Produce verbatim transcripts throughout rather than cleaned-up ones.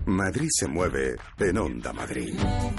Madrid se mueve en Onda Madrid.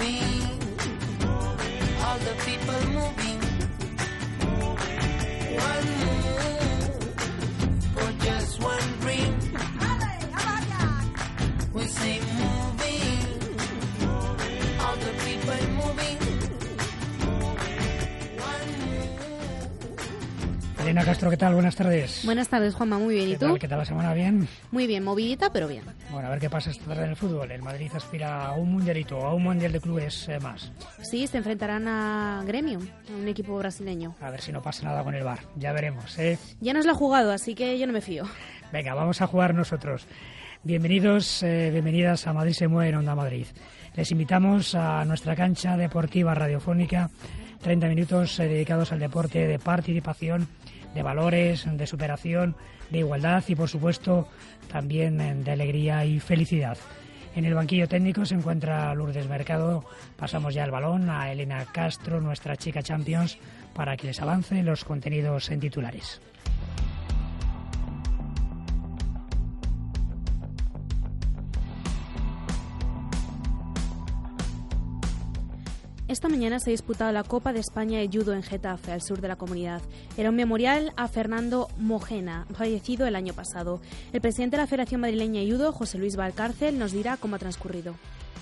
Elena Castro, ¿qué tal? Buenas tardes. Buenas tardes, Juanma, muy bien. ¿Y tú? Tal? ¿Qué tal la semana? ¿Bien? Muy bien, movidita, pero bien. Bueno, a ver qué pasa esta tarde en el fútbol. El Madrid aspira a un mundialito, a un mundial de clubes eh, más. Sí, se enfrentarán a Grêmio, a un equipo brasileño. A ver si no pasa nada con el V A R. Ya veremos, ¿eh? Ya nos lo ha jugado, así que yo no me fío. Venga, vamos a jugar nosotros. Bienvenidos, eh, bienvenidas a Madrid se mueve en Onda Madrid. Les invitamos a nuestra cancha deportiva radiofónica. treinta minutos eh, dedicados al deporte, de participación, de valores, de superación, de igualdad y, por supuesto, también de alegría y felicidad. En el banquillo técnico se encuentra Lourdes Mercado. Pasamos ya el balón a Elena Castro, nuestra chica Champions, para que les avance los contenidos en titulares. Esta mañana se ha disputado la Copa de España de Judo en Getafe, al sur de la comunidad. Era un memorial a Fernando Mojena, fallecido el año pasado. El presidente de la Federación Madrileña de Judo, José Luis Valcárcel, nos dirá cómo ha transcurrido.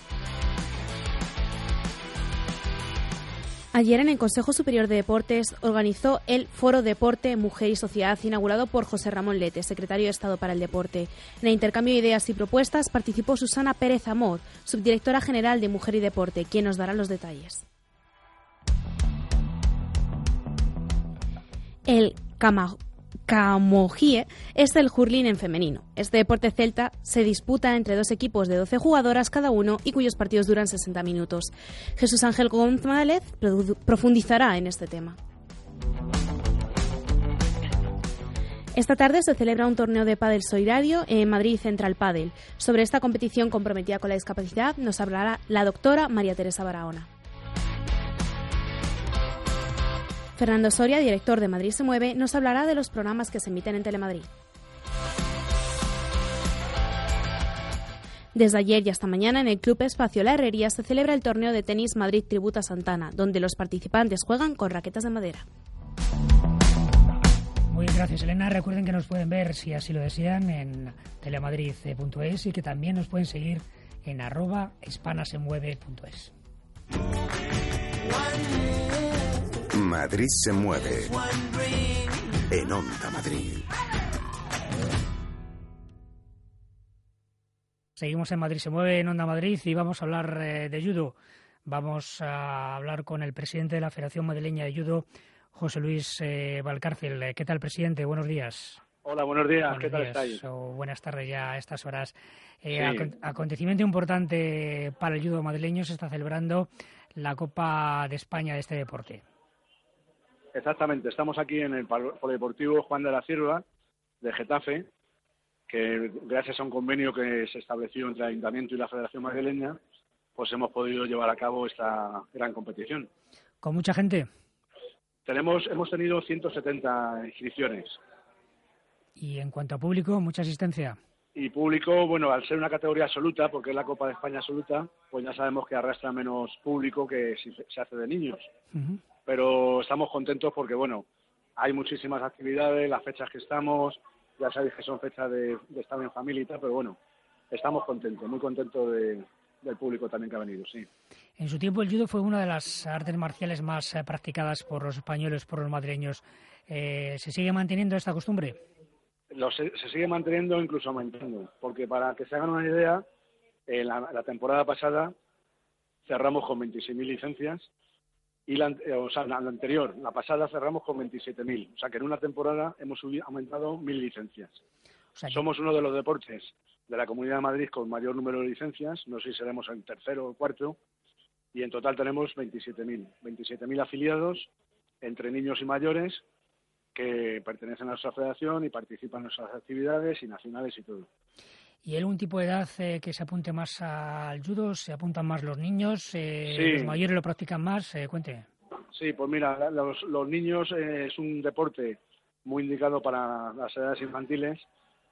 Ayer en el Consejo Superior de Deportes organizó el Foro Deporte, Mujer y Sociedad, inaugurado por José Ramón Lete, secretario de Estado para el Deporte. En el intercambio de ideas y propuestas participó Susana Pérez Amor, subdirectora general de Mujer y Deporte, quien nos dará los detalles. El Cama Camogie es el hurling en femenino. Este deporte celta se disputa entre dos equipos de doce jugadoras cada uno y cuyos partidos duran sesenta minutos. Jesús Ángel González profundizará en este tema. Esta tarde se celebra un torneo de pádel solidario en Madrid Central Pádel. Sobre esta competición comprometida con la discapacidad nos hablará la doctora María Teresa Barahona. Fernando Soria, director de Madrid se mueve, nos hablará de los programas que se emiten en Telemadrid. Desde ayer y hasta mañana en el Club Espacio La Herrería se celebra el torneo de tenis Madrid Tributa Santana, donde los participantes juegan con raquetas de madera. Muy bien, gracias, Elena. Recuerden que nos pueden ver, si así lo desean, en telemadrid punto es y que también nos pueden seguir en arroba hispanasemueve punto es. Madrid se mueve en Onda Madrid. Seguimos en Madrid se mueve en Onda Madrid y vamos a hablar eh, de judo. Vamos a hablar con el presidente de la Federación Madrileña de Judo, José Luis eh, Valcárcel. ¿Qué tal, presidente? Buenos días. Hola, buenos días. Buenos ¿Qué tal días, estáis? O buenas tardes ya a estas horas. Eh, Sí. acon- acontecimiento importante para el judo madrileño. Se está celebrando la Copa de España de este deporte. Exactamente. Estamos aquí en el Pal- Polideportivo Juan de la Cierva de Getafe, que gracias a un convenio que se estableció entre el Ayuntamiento y la Federación Madrileña, pues hemos podido llevar a cabo esta gran competición. ¿Con mucha gente? Tenemos, hemos tenido ciento setenta inscripciones. Y en cuanto a público, mucha asistencia. Y público, bueno, al ser una categoría absoluta, porque es la Copa de España absoluta, pues ya sabemos que arrastra menos público que si se hace de niños. Uh-huh. Pero estamos contentos porque, bueno, hay muchísimas actividades, las fechas que estamos, ya sabéis que son fechas de, de estar en familia y tal, pero bueno, estamos contentos, muy contentos de, del público también que ha venido, sí. En su tiempo el judo fue una de las artes marciales más eh, practicadas por los españoles, por los madrileños. Eh, ¿Se sigue manteniendo esta costumbre? Lo se, se sigue manteniendo, incluso aumentando, porque para que se hagan una idea, en la, la temporada pasada cerramos con veintiséis mil licencias, y la, eh, o sea, la, la anterior, la pasada, cerramos con veintisiete mil. O sea, que en una temporada hemos subido, aumentado mil licencias. O sea, que... Somos uno de los deportes de la Comunidad de Madrid con mayor número de licencias, no sé si seremos el tercero o cuarto, y en total tenemos veintisiete mil. veintisiete mil afiliados entre niños y mayores que pertenecen a nuestra federación y participan en nuestras actividades y nacionales y todo. ¿Y hay algún tipo de edad eh, que se apunte más al judo? ¿Se apuntan más los niños? Eh, Sí. ¿Los mayores lo practican más? Eh, cuente. Sí, pues mira, los, los niños eh, es un deporte muy indicado para las edades infantiles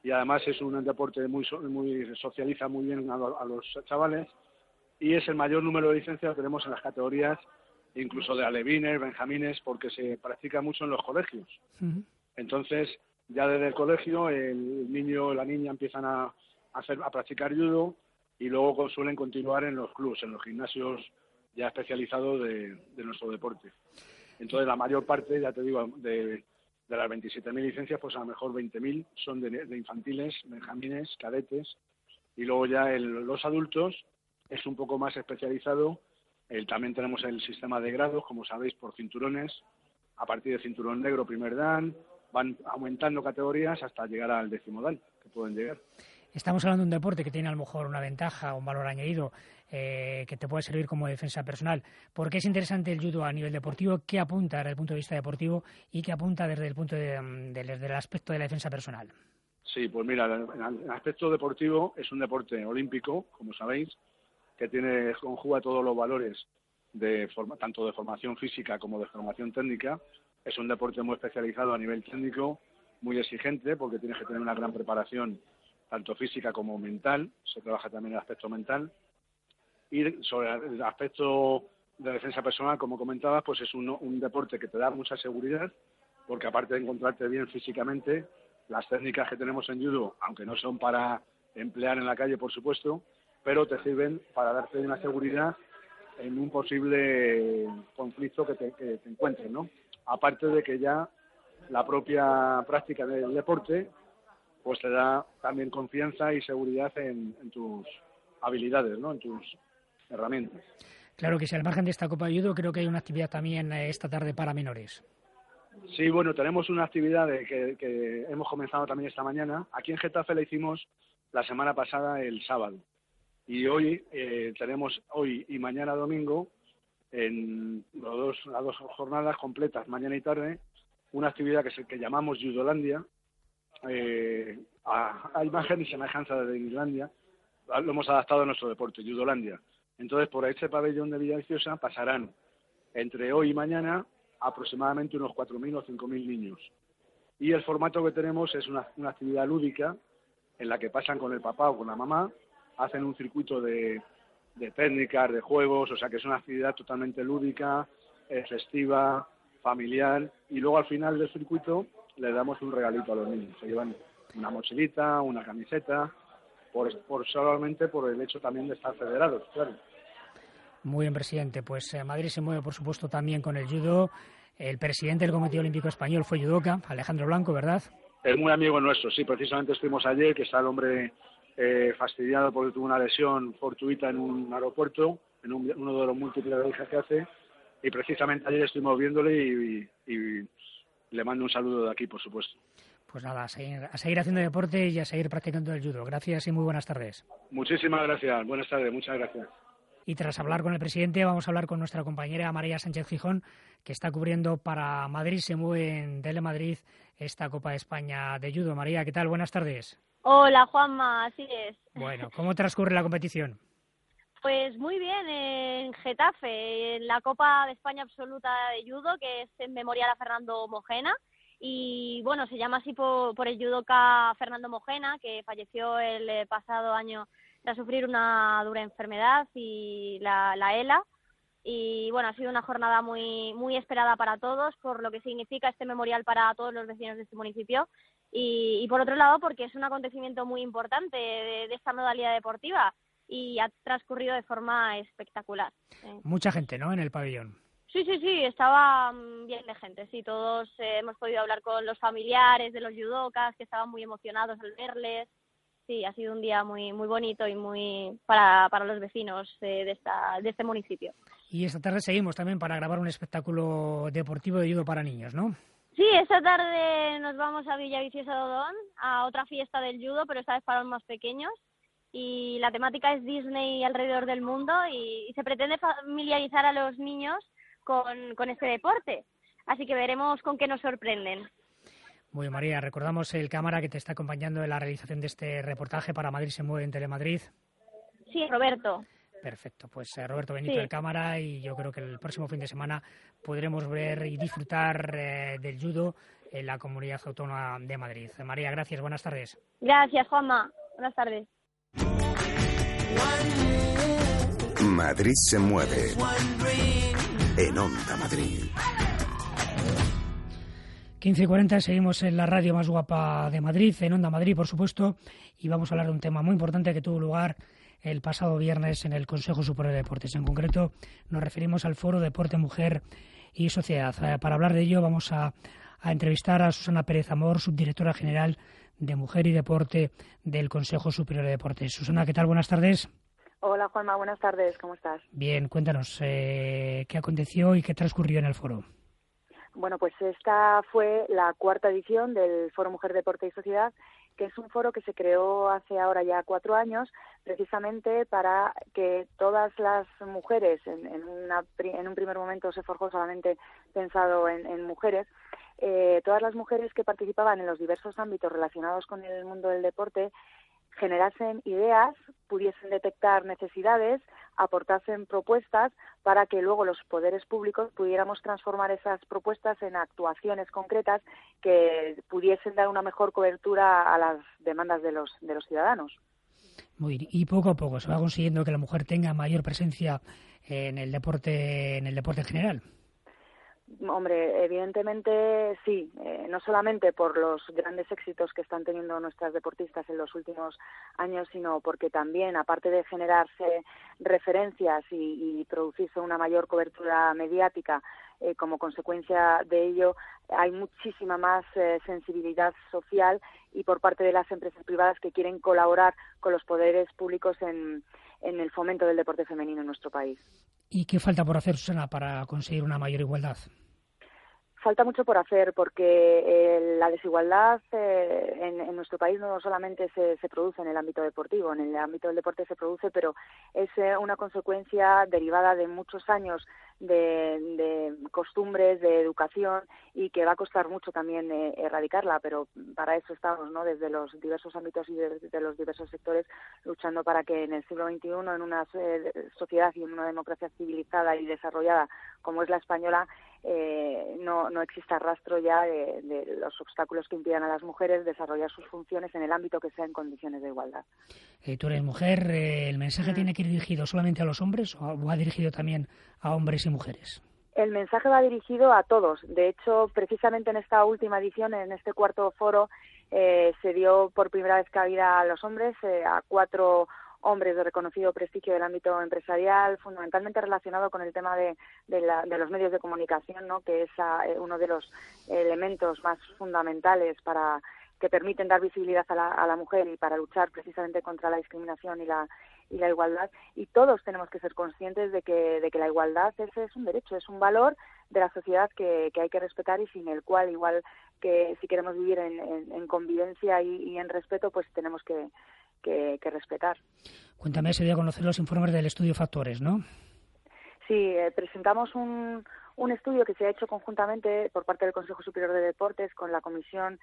y además es un deporte muy, muy socializa muy bien a, a los chavales, y es el mayor número de licencias que tenemos en las categorías, incluso de alevines, benjamines, porque se practica mucho en los colegios. Uh-huh. Entonces, ya desde el colegio, el niño o la niña empiezan a, a, hacer, a practicar judo, y luego suelen continuar en los clubs, en los gimnasios ya especializados de, de nuestro deporte. Entonces, la mayor parte, ya te digo, de, de las veintisiete mil licencias, pues a lo mejor veinte mil son de, de infantiles, benjamines, cadetes, y luego ya el, los adultos es un poco más especializado. El, también tenemos el sistema de grados, como sabéis, por cinturones. A partir de cinturón negro, primer dan, van aumentando categorías hasta llegar al décimo dan, que pueden llegar. Estamos hablando de un deporte que tiene a lo mejor una ventaja, un valor añadido, eh, que te puede servir como defensa personal. ¿Por qué es interesante el judo a nivel deportivo? ¿Qué apunta desde el punto de vista deportivo y qué apunta desde el punto de, de, desde el aspecto de la defensa personal? Sí, pues mira, en el aspecto deportivo es un deporte olímpico, como sabéis, que tiene conjuga todos los valores de forma, tanto de formación física como de formación técnica. Es un deporte muy especializado a nivel técnico, muy exigente, porque tienes que tener una gran preparación tanto física como mental. Se trabaja también el aspecto mental. Y sobre el aspecto de defensa personal, como comentabas, pues es un, un deporte que te da mucha seguridad, porque aparte de encontrarte bien físicamente, las técnicas que tenemos en judo, aunque no son para emplear en la calle, por supuesto, pero te sirven para darte una seguridad en un posible conflicto que te, que te encuentres, ¿no? Aparte de que ya la propia práctica del deporte pues te da también confianza y seguridad en, en tus habilidades, ¿no? En tus herramientas. Claro que si al margen de esta Copa de Judo, creo que hay una actividad también esta tarde para menores. Sí, bueno, tenemos una actividad de que, que hemos comenzado también esta mañana. Aquí en Getafe la hicimos la semana pasada el sábado. Y hoy eh, tenemos, hoy y mañana domingo, en los dos, las dos jornadas completas, mañana y tarde, una actividad que, se, que llamamos Judolandia, eh, a, a imagen y semejanza de Islandia. Lo hemos adaptado a nuestro deporte, Judolandia. Entonces, por este pabellón de Villaviciosa pasarán entre hoy y mañana aproximadamente unos cuatro mil o cinco mil niños. Y el formato que tenemos es una, una actividad lúdica en la que pasan con el papá o con la mamá, hacen un circuito de, de técnicas, de juegos, o sea que es una actividad totalmente lúdica, eh, festiva, familiar, y luego al final del circuito les damos un regalito a los niños. Se llevan una mochilita, una camiseta, por, por solamente por el hecho también de estar federados, claro. Muy bien, presidente. Pues eh, Madrid se mueve, por supuesto, también con el judo. El presidente del Comité Olímpico Español fue judoka, Alejandro Blanco, ¿verdad? Es muy amigo nuestro, sí. Precisamente estuvimos ayer, que está el hombre eh, fastidiado porque tuvo una lesión fortuita en un aeropuerto, en un, uno de los múltiples viajes que hace, y precisamente ayer estuvimos viéndole y, y, y le mando un saludo de aquí, por supuesto. Pues nada, a seguir, a seguir haciendo deporte y a seguir practicando el judo. Gracias y muy buenas tardes. Muchísimas gracias. Buenas tardes, muchas gracias. Y tras hablar con el presidente, vamos a hablar con nuestra compañera María Sánchez Gijón, que está cubriendo para Madrid se mueve en Telemadrid esta Copa de España de judo. María, ¿qué tal? Buenas tardes. Hola, Juanma, así es. Bueno, ¿cómo transcurre la competición? Pues muy bien, en Getafe, en la Copa de España Absoluta de Judo, que es en memorial a Fernando Mojena. Y bueno, se llama así por, por el judoka Fernando Mojena, que falleció el eh, pasado año tras sufrir una dura enfermedad y la, la ELA. Y bueno, ha sido una jornada muy muy esperada para todos, por lo que significa este memorial para todos los vecinos de este municipio. Y, y por otro lado, porque es un acontecimiento muy importante de, de esta modalidad deportiva y ha transcurrido de forma espectacular. Mucha gente, ¿no?, en el pabellón. Sí, sí, sí, estaba bien de gente, sí, todos eh, hemos podido hablar con los familiares de los judokas, que estaban muy emocionados al verles. Sí, ha sido un día muy muy bonito y muy para, para los vecinos eh, de esta de este municipio. Y esta tarde seguimos también para grabar un espectáculo deportivo de judo para niños, ¿no? Sí, esta tarde nos vamos a Villaviciosa de Odón, a otra fiesta del judo, pero esta vez para los más pequeños. Y la temática es Disney alrededor del mundo y, y se pretende familiarizar a los niños con, con este deporte. Así que veremos con qué nos sorprenden. Muy bien, María, recordamos el cámara que te está acompañando en la realización de este reportaje para Madrid se mueve en Telemadrid. Sí, Roberto. Perfecto, pues eh, Roberto Benito sí. de cámara, y yo creo que el próximo fin de semana podremos ver y disfrutar eh, del judo en la Comunidad Autónoma de Madrid. María, gracias, buenas tardes. Gracias, Juanma. Buenas tardes. Madrid se mueve en Onda Madrid. quince y cuarenta, seguimos en la radio más guapa de Madrid, en Onda Madrid, por supuesto, y vamos a hablar de un tema muy importante que tuvo lugar el pasado viernes en el Consejo Superior de Deportes. En concreto, nos referimos al Foro Deporte, Mujer y Sociedad. Para hablar de ello vamos a, a entrevistar a Susana Pérez Amor, subdirectora general de Mujer y Deporte del Consejo Superior de Deportes. Susana, ¿qué tal? Buenas tardes. Hola, Juanma, buenas tardes, ¿cómo estás? Bien, cuéntanos, eh, ¿qué aconteció y qué transcurrió en el foro? Bueno, pues esta fue la cuarta edición del Foro Mujer, Deporte y Sociedad, que es un foro que se creó hace ahora ya cuatro años, precisamente para que todas las mujeres, en, en, una, en un primer momento se forjó solamente pensado en, en mujeres, eh, todas las mujeres que participaban en los diversos ámbitos relacionados con el mundo del deporte, generasen ideas, pudiesen detectar necesidades, aportasen propuestas para que luego los poderes públicos pudiéramos transformar esas propuestas en actuaciones concretas que pudiesen dar una mejor cobertura a las demandas de los de los ciudadanos. Muy bien. Y poco a poco se va consiguiendo que la mujer tenga mayor presencia en el deporte, en el deporte en general. Hombre, evidentemente sí, eh, no solamente por los grandes éxitos que están teniendo nuestras deportistas en los últimos años, sino porque también, aparte de generarse referencias y, y producirse una mayor cobertura mediática, eh, como consecuencia de ello, hay muchísima más eh, sensibilidad social y por parte de las empresas privadas que quieren colaborar con los poderes públicos en, en el fomento del deporte femenino en nuestro país. ¿Y qué falta por hacer, Susana, para conseguir una mayor igualdad? Falta mucho por hacer porque eh, la desigualdad eh, en, en nuestro país no solamente se, se produce en el ámbito deportivo, en el ámbito del deporte se produce, pero es eh, una consecuencia derivada de muchos años de, de costumbres, de educación y que va a costar mucho también eh, erradicarla, pero para eso estamos, ¿no?, desde los diversos ámbitos y desde de los diversos sectores luchando para que en el siglo veintiuno, en una eh, sociedad y en una democracia civilizada y desarrollada como es la española, eh, no, no exista rastro ya de, de los obstáculos que impidan a las mujeres desarrollar sus funciones en el ámbito que sea en condiciones de igualdad. Eh, tú eres mujer, eh, ¿el mensaje mm. tiene que ir dirigido solamente a los hombres o va dirigido también a hombres y mujeres? El mensaje va dirigido a todos. De hecho, precisamente en esta última edición, en este cuarto foro, eh, se dio por primera vez cabida a los hombres, eh, a cuatro hombres de reconocido prestigio del ámbito empresarial, fundamentalmente relacionado con el tema de, de, la, de los medios de comunicación, ¿no?, que es uh, uno de los elementos más fundamentales para que permiten dar visibilidad a la, a la mujer y para luchar precisamente contra la discriminación y la y la igualdad. Y todos tenemos que ser conscientes de que de que la igualdad es, es un derecho, es un valor de la sociedad que, que hay que respetar y sin el cual, igual que si queremos vivir en, en, en convivencia y, y en respeto, pues tenemos que Que, que respetar. Cuéntame, se dio a conocer los informes del estudio Factores, ¿no? Sí, eh, presentamos un, un estudio que se ha hecho conjuntamente por parte del Consejo Superior de Deportes con la Comisión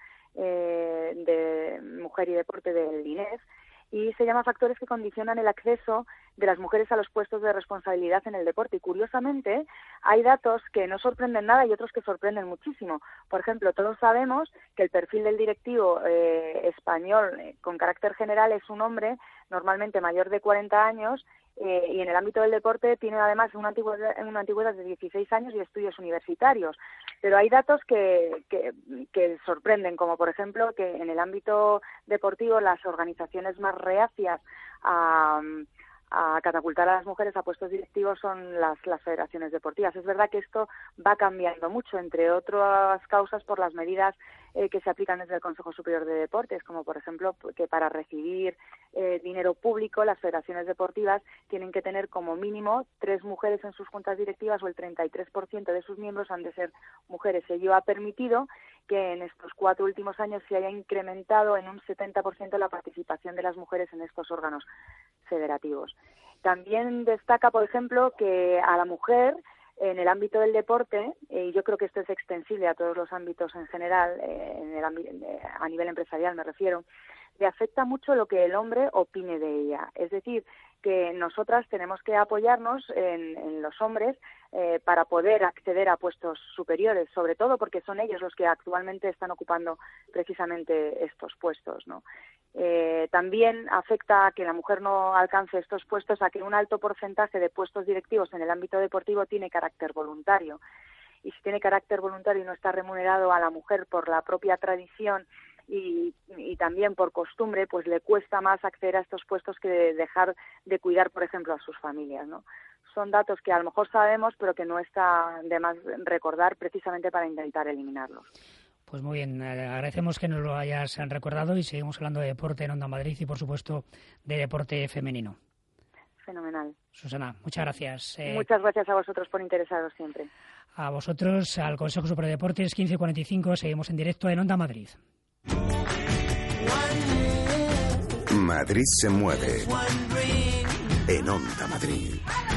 eh, de Mujer y Deporte del I N E F y se llama Factores que condicionan el acceso de las mujeres a los puestos de responsabilidad en el deporte. Y curiosamente hay datos que no sorprenden nada y otros que sorprenden muchísimo. Por ejemplo, todos sabemos que el perfil del directivo eh, español eh, con carácter general es un hombre normalmente mayor de cuarenta años eh, y en el ámbito del deporte tiene además una antigüedad, una antigüedad de dieciséis años y estudios universitarios. Pero hay datos que, que, que sorprenden, como por ejemplo que en el ámbito deportivo las organizaciones más reacias a, a catapultar a las mujeres a puestos directivos son las, las federaciones deportivas. Es verdad que esto va cambiando mucho, entre otras causas por las medidas eh, que se aplican desde el Consejo Superior de Deportes, como por ejemplo que para recibir eh, dinero público las federaciones deportivas tienen que tener como mínimo tres mujeres en sus juntas directivas o el treinta y tres por ciento de sus miembros han de ser mujeres. Ello ha permitido que en estos cuatro últimos años se haya incrementado en un setenta por ciento la participación de las mujeres en estos órganos federativos. También destaca, por ejemplo, que a la mujer en el ámbito del deporte, y yo creo que esto es extensible a todos los ámbitos en general, eh, en el ámbito, eh, a nivel empresarial me refiero, le afecta mucho lo que el hombre opine de ella. Es decir, que nosotras tenemos que apoyarnos en, en los hombres eh, para poder acceder a puestos superiores, sobre todo porque son ellos los que actualmente están ocupando precisamente estos puestos, ¿no? Eh, también afecta a que la mujer no alcance estos puestos, a que un alto porcentaje de puestos directivos en el ámbito deportivo tiene carácter voluntario. Y si tiene carácter voluntario y no está remunerado a la mujer por la propia tradición y, y también por costumbre, pues le cuesta más acceder a estos puestos que dejar de cuidar, por ejemplo, a sus familias, ¿no? Son datos que a lo mejor sabemos, pero que no está de más recordar precisamente para intentar eliminarlos. Pues muy bien, agradecemos que nos lo hayas recordado y seguimos hablando de deporte en Onda Madrid y, por supuesto, de deporte femenino. Fenomenal. Susana, muchas gracias. Eh, muchas gracias a vosotros por interesaros siempre. A vosotros, al Consejo Superior de Deportes, quince cuarenta y cinco, seguimos en directo en Onda Madrid. Madrid se mueve en Onda Madrid.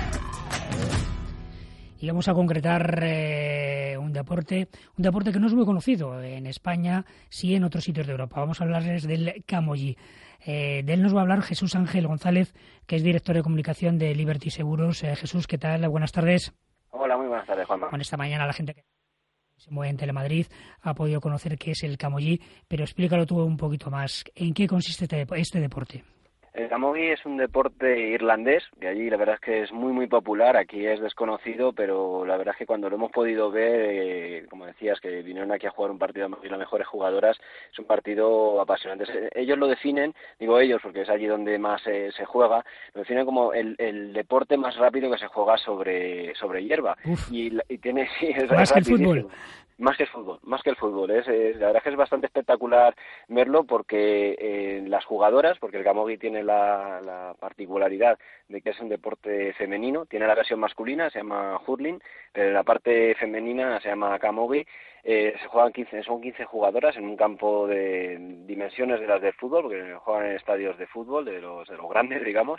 Y vamos a concretar eh, un deporte, un deporte que no es muy conocido en España, sí en otros sitios de Europa. Vamos a hablarles del camollí. Eh, de él nos va a hablar Jesús Ángel González, que es director de comunicación de Liberty Seguros. Eh, Jesús, ¿qué tal? Buenas tardes. Hola, muy buenas tardes, Juanma. Bueno, esta mañana la gente que se mueve en Telemadrid ha podido conocer qué es el camollí, pero explícalo tú un poquito más. ¿En qué consiste este deporte? El camollí es un deporte irlandés, que allí la verdad es que es muy muy popular, aquí es desconocido, pero la verdad es que cuando lo hemos podido ver, eh, como decías, que vinieron aquí a jugar un partido y las mejores jugadoras, es un partido apasionante. Ellos lo definen, digo ellos porque es allí donde más eh, se juega, lo definen como el, el deporte más rápido que se juega sobre sobre hierba. Y, y tiene sí, es más que el fútbol. Más que el fútbol, más que el fútbol. Es, es, la verdad es que es bastante espectacular verlo porque eh, las jugadoras, porque el camollí tiene la, la particularidad de que es un deporte femenino, tiene la versión masculina, se llama hurling, pero en la parte femenina se llama camollí. Eh, se juegan quince, son quince jugadoras en un campo de dimensiones de las del fútbol, porque juegan en estadios de fútbol, de los, de los grandes, digamos.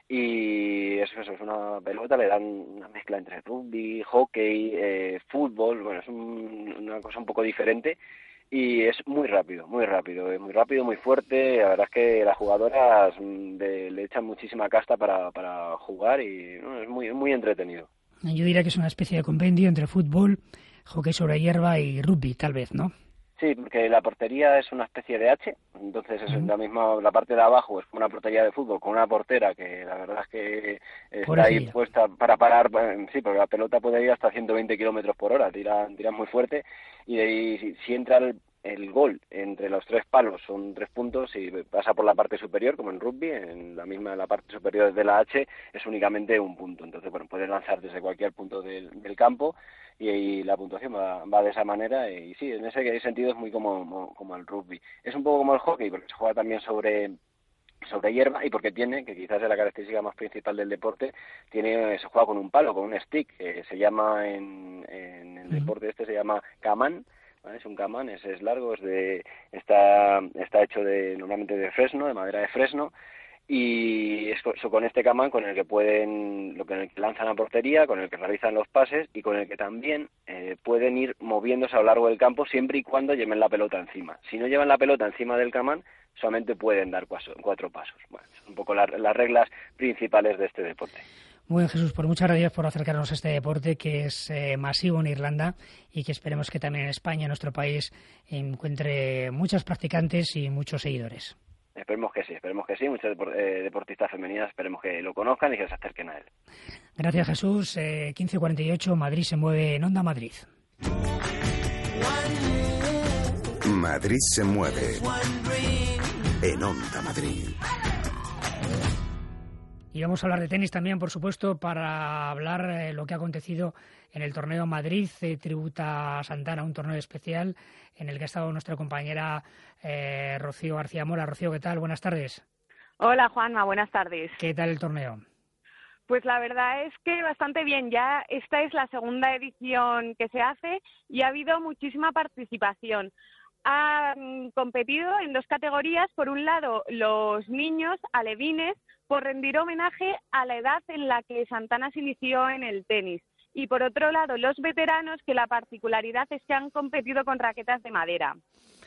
Y eso, eso es una pelota, le dan una mezcla entre rugby, hockey, eh, fútbol, bueno, es un, una cosa un poco diferente y es muy rápido, muy rápido, es muy rápido, muy fuerte. La verdad es que las jugadoras de, le echan muchísima casta para, para jugar y no, es muy, muy entretenido. Yo diría que es una especie de compendio entre fútbol, hockey sobre hierba y rugby, tal vez, ¿no? Sí, porque la portería es una especie de H, entonces es la misma, la parte de abajo es como una portería de fútbol con una portera que la verdad es que está ahí puesta para parar, sí, porque la pelota puede ir hasta ciento veinte kilómetros por hora, tira, tira muy fuerte y de ahí si, si entra el, el gol entre los tres palos son tres puntos y pasa por la parte superior como en rugby, en la misma la parte superior de la H es únicamente un punto, entonces bueno, puedes lanzar desde cualquier punto del, del campo. Y, y la puntuación va, va de esa manera y sí, en ese sentido es muy como, como el rugby. Es un poco como el hockey porque se juega también sobre sobre hierba y porque tiene, que quizás es la característica más principal del deporte, tiene se juega con un palo, con un stick, que se llama en, en el deporte este se llama camán, ¿vale? Es un camán, ese es largo, es de está está hecho de normalmente de fresno, de madera de fresno. Y es con este camán con el que pueden, lo que lanzan a portería, con el que realizan los pases y con el que también eh, pueden ir moviéndose a lo largo del campo siempre y cuando lleven la pelota encima. Si no llevan la pelota encima del camán, solamente pueden dar cuatro, cuatro pasos. Bueno, son un poco la, las reglas principales de este deporte. Muy bien, Jesús, por muchas gracias por acercarnos a este deporte que es eh, masivo en Irlanda y que esperemos que también en España, en nuestro país, encuentre muchos practicantes y muchos seguidores. Esperemos que sí, esperemos que sí. Muchos deportistas femeninas esperemos que lo conozcan y que se acerquen a él. Gracias, Jesús. Eh, quince cuarenta y ocho, Madrid se mueve en Onda Madrid. Madrid se mueve en Onda Madrid. Y vamos a hablar de tenis también, por supuesto, para hablar eh, lo que ha acontecido en el torneo Madrid eh, Tributa Santana, un torneo especial en el que ha estado nuestra compañera eh, Rocío García Mora. Rocío, ¿qué tal? Buenas tardes. Hola, Juanma, buenas tardes. ¿Qué tal el torneo? Pues la verdad es que bastante bien. Ya esta es la segunda edición que se hace y ha habido muchísima participación. Han competido en dos categorías. Por un lado, los niños alevines, por rendir homenaje a la edad en la que Santana se inició en el tenis. Y por otro lado, los veteranos, que la particularidad es que han competido con raquetas de madera.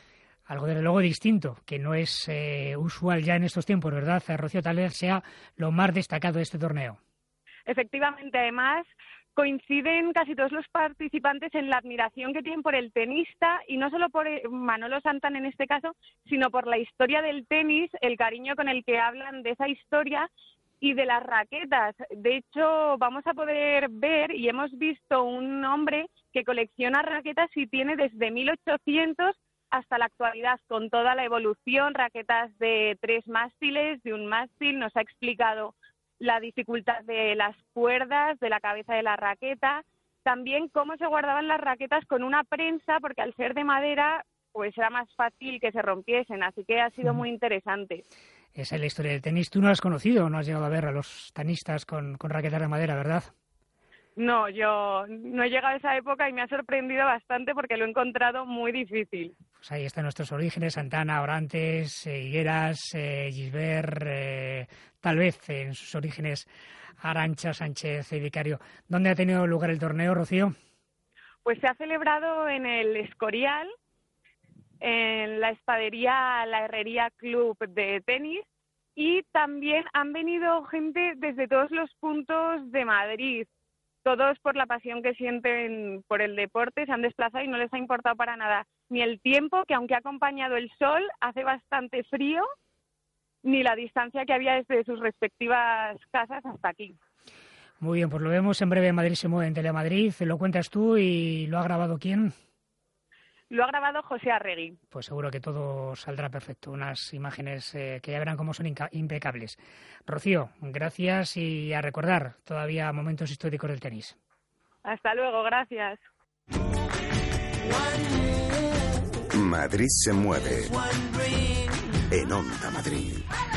Algo desde luego distinto, que no es eh, usual ya en estos tiempos, ¿verdad, Rocío? Tal vez sea lo más destacado de este torneo. Efectivamente, además coinciden casi todos los participantes en la admiración que tienen por el tenista, y no solo por Manolo Santana en este caso, sino por la historia del tenis, el cariño con el que hablan de esa historia y de las raquetas. De hecho, vamos a poder ver, y hemos visto un hombre que colecciona raquetas y tiene desde mil ochocientos hasta la actualidad, con toda la evolución, raquetas de tres mástiles, de un mástil. Nos ha explicado la dificultad de las cuerdas, de la cabeza de la raqueta, también cómo se guardaban las raquetas con una prensa, porque al ser de madera, pues era más fácil que se rompiesen, así que ha sido muy interesante. Esa es la historia del tenis. Tú no has conocido, no has llegado a ver a los tenistas con, con raquetas de madera, ¿verdad? No, yo no he llegado a esa época y me ha sorprendido bastante porque lo he encontrado muy difícil. Pues ahí están nuestros orígenes: Santana, Orantes, eh, Higueras, eh, Gisbert, eh, tal vez eh, en sus orígenes Arantxa, Sánchez y Vicario. ¿Dónde ha tenido lugar el torneo, Rocío? Pues se ha celebrado en el Escorial, en la espadería La Herrería Club de Tenis, y también han venido gente desde todos los puntos de Madrid. Todos, por la pasión que sienten por el deporte, se han desplazado y no les ha importado para nada ni el tiempo, que aunque ha acompañado el sol, hace bastante frío, ni la distancia que había desde sus respectivas casas hasta aquí. Muy bien, pues lo vemos en breve en Madrid se mueve en Telemadrid. ¿Lo cuentas tú y lo ha grabado quién? Lo ha grabado José Arregui. Pues seguro que todo saldrá perfecto. Unas imágenes eh, que ya verán cómo son impecables. Rocío, gracias, y a recordar todavía momentos históricos del tenis. Hasta luego, gracias. Madrid se mueve en Onda Madrid.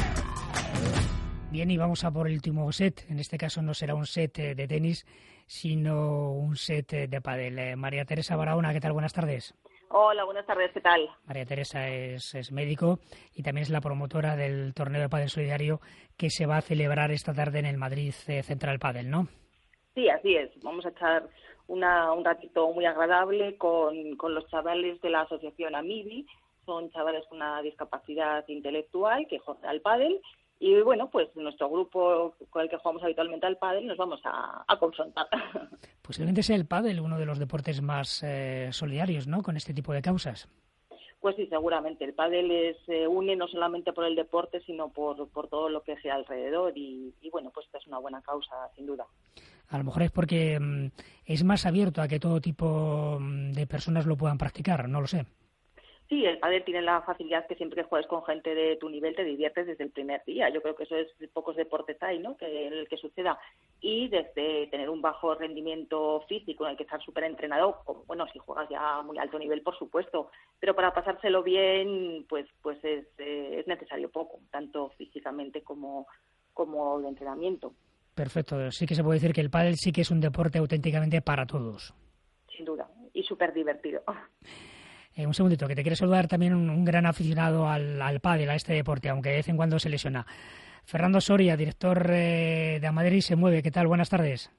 Bien, y vamos a por el último set. En este caso no será un set eh, de tenis, sino un set eh, de pádel. Eh, María Teresa Barahona, ¿qué tal? Buenas tardes. Hola, buenas tardes, ¿qué tal? María Teresa es, es médico y también es la promotora del torneo de pádel solidario que se va a celebrar esta tarde en el Madrid eh, Central Pádel, ¿no? Sí, así es. Vamos a echar una, un ratito muy agradable con, con los chavales de la asociación AMIBI. Son chavales con una discapacidad intelectual que juegan al pádel. Y bueno, pues nuestro grupo con el que jugamos habitualmente al pádel nos vamos a, a confrontar. Posiblemente sea el pádel uno de los deportes más eh, solidarios, ¿no?, con este tipo de causas. Pues sí, seguramente. El pádel se eh, une no solamente por el deporte, sino por, por todo lo que sea alrededor. Y, y bueno, pues esta es una buena causa, sin duda. A lo mejor es porque mm, es más abierto a que todo tipo de personas lo puedan practicar, no lo sé. Sí, el pádel tiene la facilidad que siempre que juegues con gente de tu nivel te diviertes desde el primer día. Yo creo que eso es de pocos deportes hay, ¿no?, que en el que suceda. Y desde tener un bajo rendimiento físico en el que estar súper entrenado, como, bueno, si juegas ya a muy alto nivel, por supuesto, pero para pasárselo bien, pues pues es, eh, es necesario poco, tanto físicamente como, como de entrenamiento. Perfecto. Sí que se puede decir que el pádel sí que es un deporte auténticamente para todos. Sin duda, y súper divertido. Eh, un segundito, que te quiere saludar también un, un gran aficionado al, al pádel, a este deporte, aunque de vez en cuando se lesiona. Fernando Soria, director eh, de A Madrid se mueve. ¿Qué tal? Buenas tardes.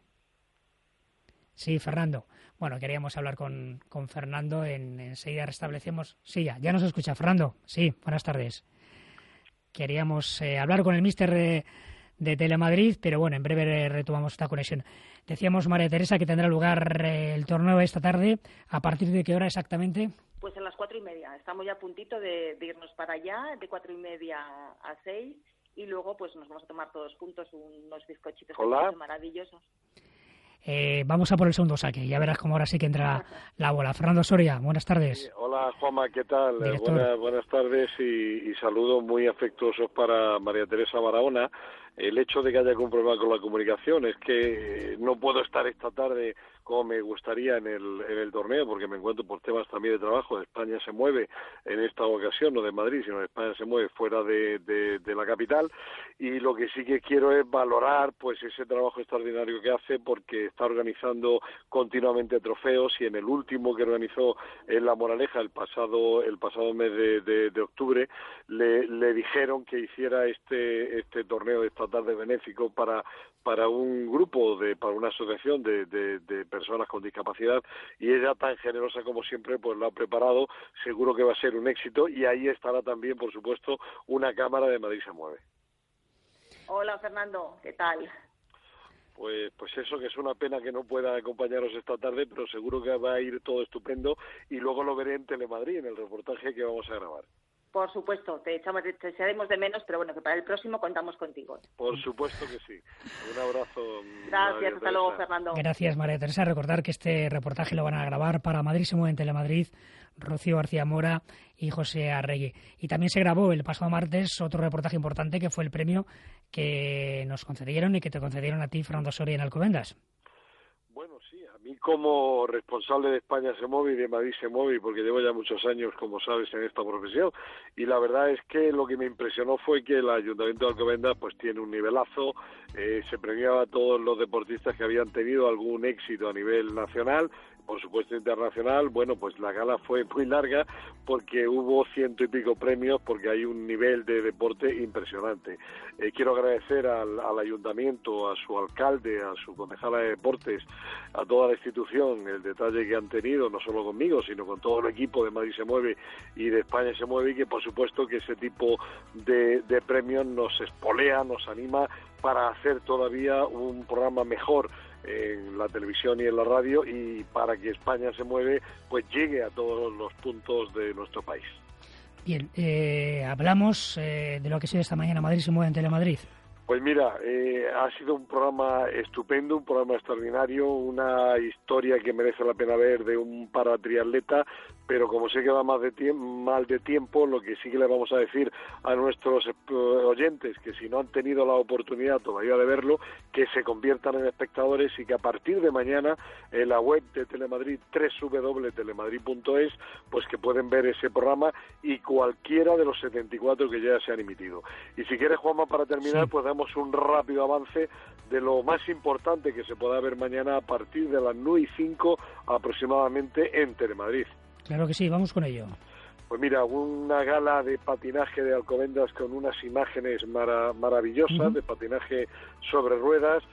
Sí, Fernando. Bueno, queríamos hablar con, con Fernando. En, enseguida restablecemos. Sí, ya, ya nos escucha. Fernando, sí, buenas tardes. Queríamos eh, hablar con el míster de, de Telemadrid, pero bueno, en breve retomamos esta conexión. Decíamos, María Teresa, que tendrá lugar eh, el torneo esta tarde. ¿A partir de qué hora exactamente? Pues a las cuatro y media. Estamos ya a puntito de, de irnos para allá, de cuatro y media a seis, y luego pues nos vamos a tomar todos juntos unos bizcochitos maravillosos. Eh, vamos a por el segundo saque. Ya verás cómo ahora sí que entra la bola. Fernando Soria, buenas tardes. Sí, hola, Juanma, ¿qué tal? Eh, buenas, buenas tardes y, y saludos muy afectuosos para María Teresa Barahona. El hecho de que haya algún problema con la comunicación es que no puedo estar esta tarde como me gustaría en el, en el torneo, porque me encuentro por temas también de trabajo. España se mueve en esta ocasión, no de Madrid, sino España se mueve fuera de, de, de la capital, y lo que sí que quiero es valorar pues ese trabajo extraordinario que hace, porque está organizando continuamente trofeos, y en el último que organizó en La Moraleja el pasado el pasado mes de, de, de octubre le, le dijeron que hiciera este este torneo de esta tarde benéfico para para un grupo, de para una asociación de, de, de personas con discapacidad, y ella, tan generosa como siempre, pues lo ha preparado. Seguro que va a ser un éxito, y ahí estará también, por supuesto, una cámara de Madrid se mueve. Hola, Fernando, ¿qué tal? Pues, pues eso, que es una pena que no pueda acompañaros esta tarde, pero seguro que va a ir todo estupendo, y luego lo veré en Telemadrid, en el reportaje que vamos a grabar. Por supuesto, te echamos, te echaremos de menos, pero bueno, que para el próximo contamos contigo. Por supuesto que sí. Un abrazo. Gracias, hasta luego, Fernando. Gracias, María Teresa. Recordar que este reportaje lo van a grabar para Madrid se mueve en Telemadrid Rocío García Mora y José Arregui. Y también se grabó el pasado martes otro reportaje importante, que fue el premio que nos concedieron y que te concedieron a ti, Fernando Soria, en Alcobendas. Bueno, sí, a mí como responsable de España se mueve y de Madrid se mueve, porque llevo ya muchos años, como sabes, en esta profesión, y la verdad es que lo que me impresionó fue que el Ayuntamiento de Alcobendas pues tiene un nivelazo, eh, se premiaba a todos los deportistas que habían tenido algún éxito a nivel nacional, por supuesto internacional. Bueno, pues la gala fue muy larga porque hubo ciento y pico premios, porque hay un nivel de deporte impresionante. Eh, quiero agradecer al, al ayuntamiento, a su alcalde, a su concejala de deportes, a toda la institución, el detalle que han tenido, no solo conmigo, sino con todo el equipo de Madrid se mueve y de España se mueve, y que por supuesto que ese tipo de, de premios nos espolea, nos anima para hacer todavía un programa mejor en la televisión y en la radio, y para que España se mueve pues llegue a todos los puntos de nuestro país. Bien, eh, hablamos eh, de lo que ha sido esta mañana Madrid se mueve en Telemadrid. Pues mira, eh, ha sido un programa estupendo, un programa extraordinario, una historia que merece la pena ver de un paratriatleta, pero como sé que va más de tiempo, mal de tiempo, lo que sí que le vamos a decir a nuestros oyentes, que si no han tenido la oportunidad todavía de verlo, que se conviertan en espectadores, y que a partir de mañana en la web de Telemadrid, doble u doble u doble u punto telemadrid punto es, pues que pueden ver ese programa y cualquiera de los setenta y cuatro que ya se han emitido. Y si quieres, Juanma, para terminar, sí, pues damos un rápido avance de lo más importante que se pueda ver mañana a partir de las nueve y cinco aproximadamente en Telemadrid. Claro que sí, vamos con ello. Pues mira, una gala de patinaje de Alcobendas con unas imágenes mara- maravillosas, uh-huh. de patinaje sobre ruedas.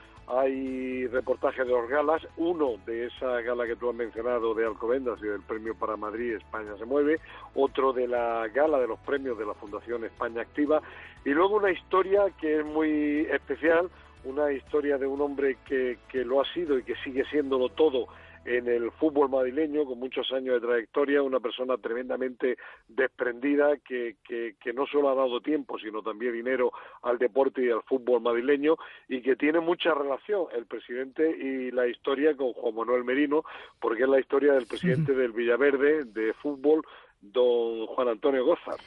Hay reportajes de dos galas, uno de esa gala que tú has mencionado de Alcobendas y del premio para Madrid España se mueve, otro de la gala de los premios de la Fundación España Activa, y luego una historia que es muy especial, una historia de un hombre que, que lo ha sido y que sigue siéndolo todo en el fútbol madrileño, con muchos años de trayectoria, una persona tremendamente desprendida que, que, que no solo ha dado tiempo, sino también dinero al deporte y al fútbol madrileño, y que tiene mucha relación el presidente y la historia con Juan Manuel Merino, porque es la historia del presidente sí. del Villaverde de fútbol, don Juan Antonio Gózar.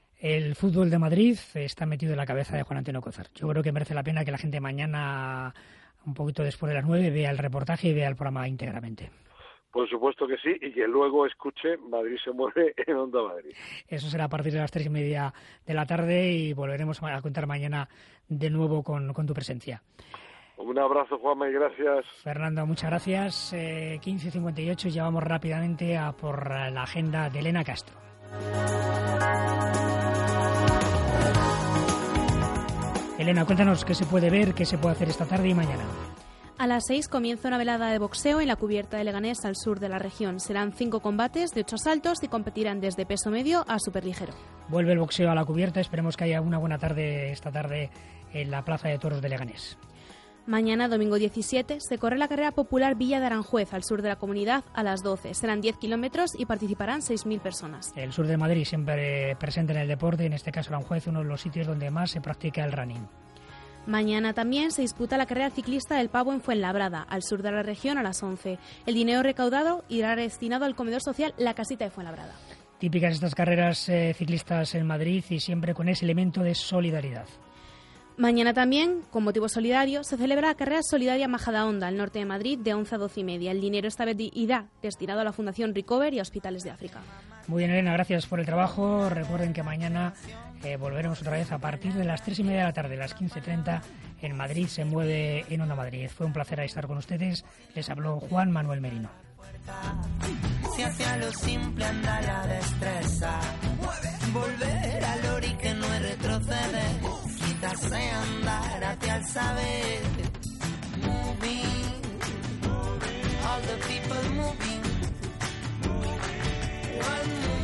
El fútbol de Madrid está metido en la cabeza de Juan Antonio Gózar. Yo creo que merece la pena que la gente mañana, un poquito después de las nueve, vea el reportaje y vea el programa íntegramente. Por supuesto que sí, y que luego escuche Madrid se mueve en Onda Madrid. Eso será a partir de las tres y media de la tarde, y volveremos a contar mañana de nuevo con, con tu presencia. Un abrazo, Juanma, y gracias. Fernando, muchas gracias. Eh, quince cincuenta y ocho, ya vamos rápidamente a por la agenda de Elena Castro. Elena, cuéntanos qué se puede ver, qué se puede hacer esta tarde y mañana. A las seis comienza una velada de boxeo en la cubierta de Leganés, al sur de la región. Serán cinco combates de ocho asaltos y competirán desde peso medio a superligero. Vuelve el boxeo a la cubierta. Esperemos que haya una buena tarde esta tarde en la Plaza de Toros de Leganés. Mañana, domingo diecisiete, se corre la carrera popular Villa de Aranjuez, al sur de la comunidad, a las doce. Serán diez kilómetros y participarán seis mil personas. El sur de Madrid siempre presente en el deporte, en este caso Aranjuez, uno de los sitios donde más se practica el running. Mañana también se disputa la carrera ciclista del Pavo en Fuenlabrada, al sur de la región, a las once. El dinero recaudado irá destinado al comedor social La Casita de Fuenlabrada. Típicas estas carreras eh, ciclistas en Madrid, y siempre con ese elemento de solidaridad. Mañana también, con motivo solidario, se celebra la carrera solidaria Majadahonda, al norte de Madrid, de once a doce y media. El dinero esta vez irá destinado a la Fundación Recover y a Hospitales de África. Muy bien, Elena, gracias por el trabajo. Recuerden que mañana eh, volveremos otra vez a partir de las tres y media de la tarde, las quince treinta, en Madrid se mueve en Onda Madrid. Fue un placer estar con ustedes. Les habló Juan Manuel Merino. Si hacia lo simple anda la destreza, volver al ori que no es retroceder, quizás sea andar caminar hacia el saber. Moving, all the people moving. One move.